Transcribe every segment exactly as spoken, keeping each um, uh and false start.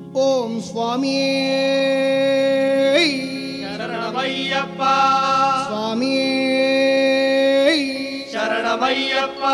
ஓம் சுவாமியே சரணமையப்பா சுவாமியே சரணமையப்பா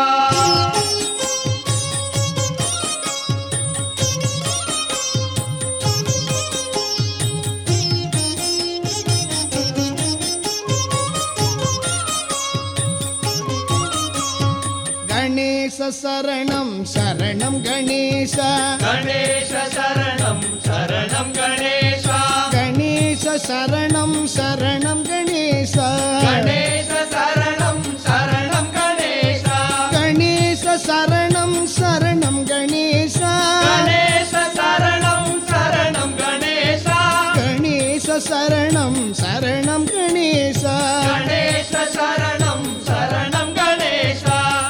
கணேச சரணம் சரணம் கணேச கணேச சரணம் சரணம் கணேச கணேச சரணம் சரணம் கணேச கணேச சரணம் சரணம் கணேச கணேச சரணம் சரணம் கணேச கணேச சரணம் சரணம் கணேச கணேச சரணம் சரணம் கணேச கணேச சரணம் சரணம் கணேச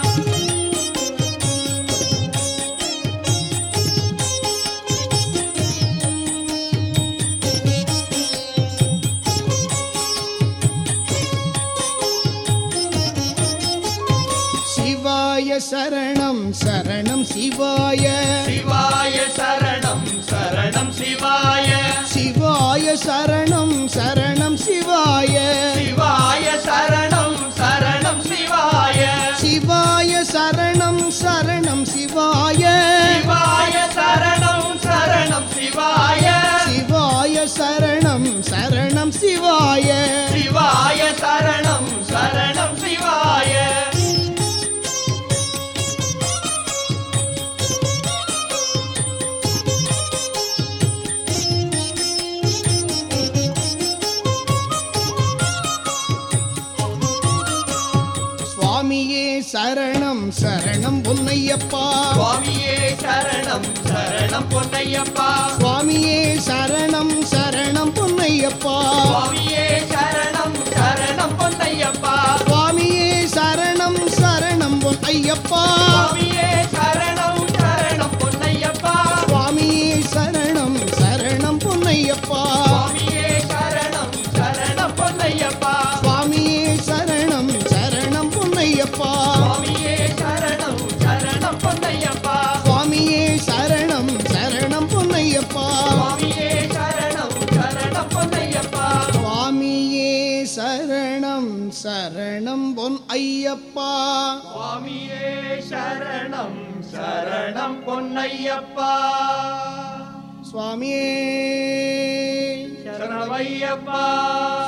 சிவாய சரணம் சரணம் சிவாய சிவாய சரணம் சரணம் சிவாய சிவாய சரணம் சரணம் சிவாய சிவாய சரணம் சரணம் சிவாய சிவாய சரணம் சரணம் சிவாய சிவாய சரணம் சரணம் சிவாய சிவாய சரணம் சரணம் சிவாய சிவாய சரணம் சரணம் சிவாய சுவாமியே சரணம் சரணம் பொன்னையப்பா சுவாமியே சரணம் சரணம் பொன்னையப்பா சுவாமியே சரணம் சரணம் பொன்னையப்பா சுவாமியே சரணம் சரணம் பொன்னையப்பா சுவாமியே சரணம் சரணம் பொன்னையப்பா சுவாமியே சரணம் சரணம் பொன்னையப்பா சுவாமியே சரணம் சரணம் பொன்னையப்பா சுவாமியே சரணம் சரணம் பொன்னையப்பா சுவாமியே சரணம் சரணம் பொன்னையப்பா சுவாமியே சரணம் சரணம் பொன்னையப்பா சுவாமியே சரணம் சரணம் பொன்னையப்பா சுவாமியே சரணம் சரணம் பொன்னையப்பா சுவாமியே சரணம் சரணம் பொன் ஐயப்பா சுவாமியே சரணம் சரணம் பொன்னையப்பா சுவாமியே சரணமையப்பா